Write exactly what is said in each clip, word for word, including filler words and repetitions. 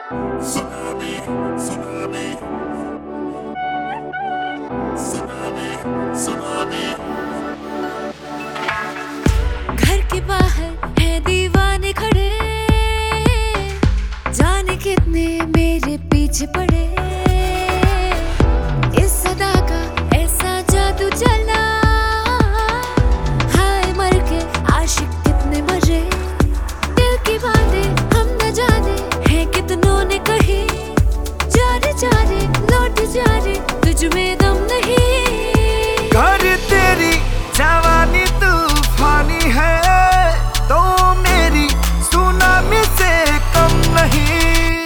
Tsunami, tsunami, tsunami, tsunami. घर के बाहर है दीवाने खड़े, जाने कितने मेरे पीछे पड़े। इस सदा का ऐसा जादू चला, हाय मर के आशिक कितने मरे। दिल की बातें हम न जाने हैं कितनों ने कही, जा रे जा रे लौट जा रे तुझ में दम नहीं। घर तेरी जवानी तूफानी है, तो मेरी सुनामी से कम नहीं।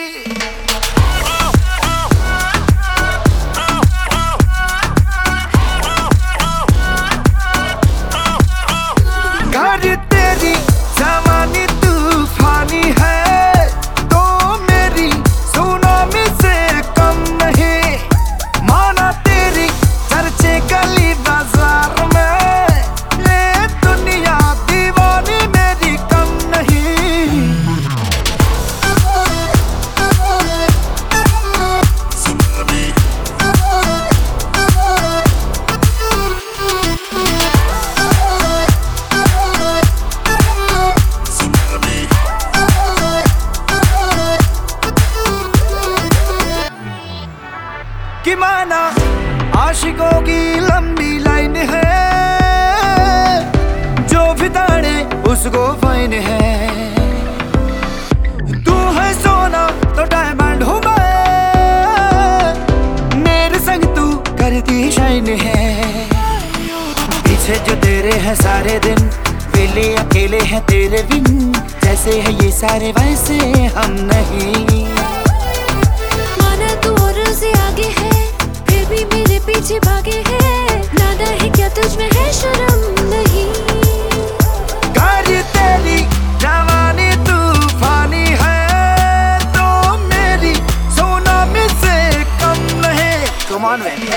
घर तेरी जवानी तूफानी है, तो मेरी सुनामी से कम नहीं। माना तेरी चर्चे गली बाजार में, ये दुनिया दीवानी मेरी कम नहीं। Tsunami, tsunami. कि माना आशिकों की लंबी लाइन है, जो भी ताड़े उसको फाइन है। तू है सोना तो डायमंड हूँ मैं, मेरे संग तू करती शाइन है। पीछे जो तेरे हैं सारे दिन, वेले अकेले हैं तेरे बिन। जैसे है ये सारे वैसे हम नहीं। माना तू और से आगे है, फिर भी मेरे पीछे भागे है। नादा है क्या तुझ में है शर्म नहीं। घर तेरी जवानी तूफानी है, तो मेरी सुनामी से कम नहीं। Come on, man.